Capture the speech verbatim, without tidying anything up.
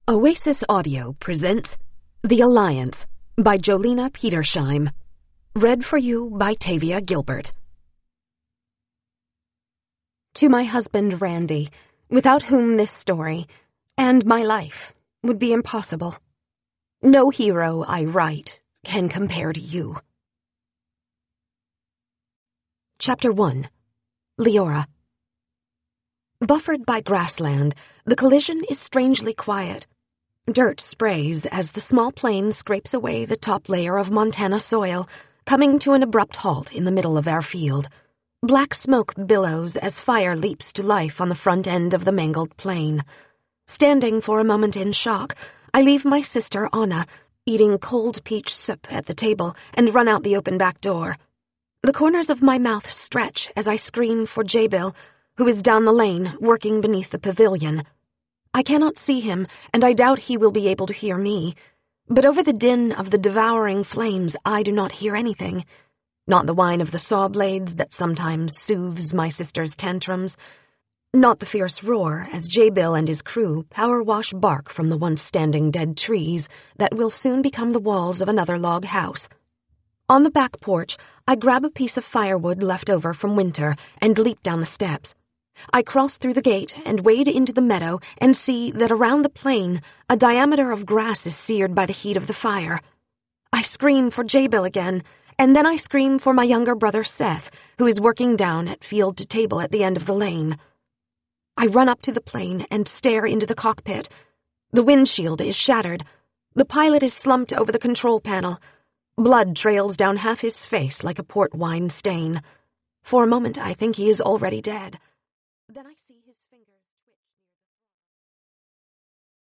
Oasis Audio presents The Alliance by Jolena Petersheim. Read for you by Tavia Gilbert. To my husband Randy, without whom this story, and my life, would be impossible. No hero I write can compare to you. Chapter one. Leora. Buffered by grassland, the collision is strangely quiet. Dirt sprays as the small plane scrapes away the top layer of Montana soil, coming to an abrupt halt in the middle of our field. Black smoke billows as fire leaps to life on the front end of the mangled plane. Standing for a moment in shock, I leave my sister Anna, eating cold peach soup at the table, and run out the open back door. The corners of my mouth stretch as I scream for J-Bill, who is down the lane, working beneath the pavilion. I cannot see him, and I doubt he will be able to hear me. But over the din of the devouring flames, I do not hear anything. Not the whine of the saw blades that sometimes soothes my sister's tantrums. Not the fierce roar as J-Bill and his crew power wash bark from the once standing dead trees that will soon become the walls of another log house. On the back porch, I grab a piece of firewood left over from winter and leap down the steps. I cross through the gate and wade into the meadow and see that around the plain, a diameter of grass is seared by the heat of the fire. I scream for J-Bill again, and then I scream for my younger brother Seth, who is working down at field to table at the end of the lane. I run up to the plane and stare into the cockpit. The windshield is shattered. The pilot is slumped over the control panel. Blood trails down half his face like a port wine stain. For a moment I think he is already dead. Then I see